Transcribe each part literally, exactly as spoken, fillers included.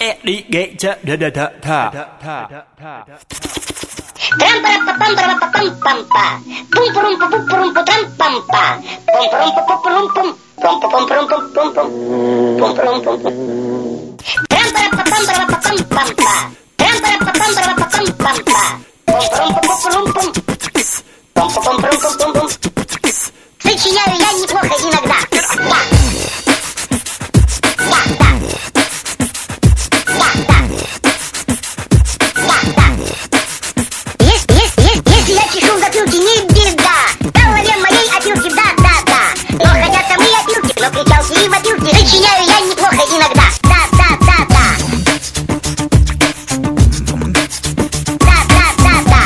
E D G C D D D T. Tram para pam para pam pam pa. Pum pum pum pum pum pum tram pam pa. Pum pum pum pum pum pum pum pum pum pum pum pum pum pum pum. Tram para pam para pam pam pa. Tram para pam para pam pam pa. Pum pum pum pum pum. Пум пум пум пум пум пум. Сочиняю я неплохо иногда. Да. Да, да. Да, да. Да, да. Если, если, если, если я чешу в затылке, не беда. В голове моей опилки, да, да, да. Но хотят там и опилки, но кричалки и вопилки. Сочиняю я неплохо иногда. Да, да, да, да. Да, да, да, да.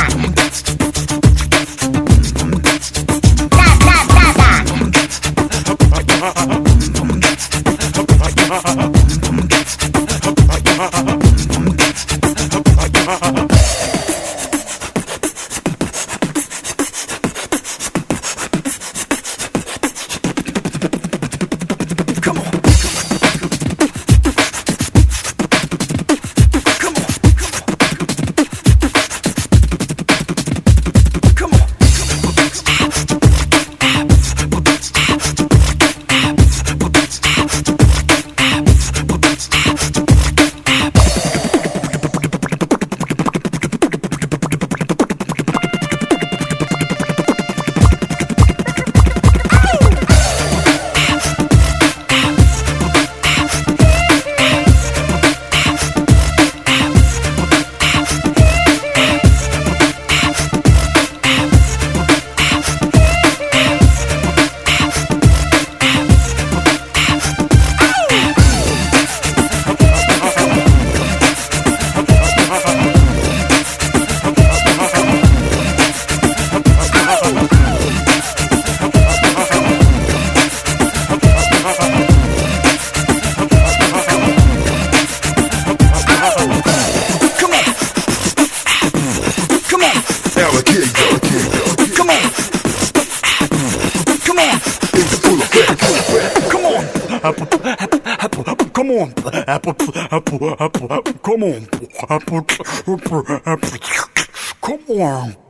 Come on, apple, apple, apple, apple, come on, apple, apple, apple, come on.